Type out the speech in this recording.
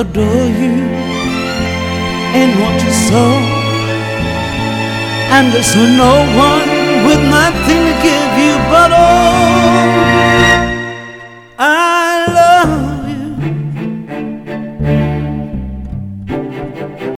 adore you and want you so. I'm just no one with nothing to give you but all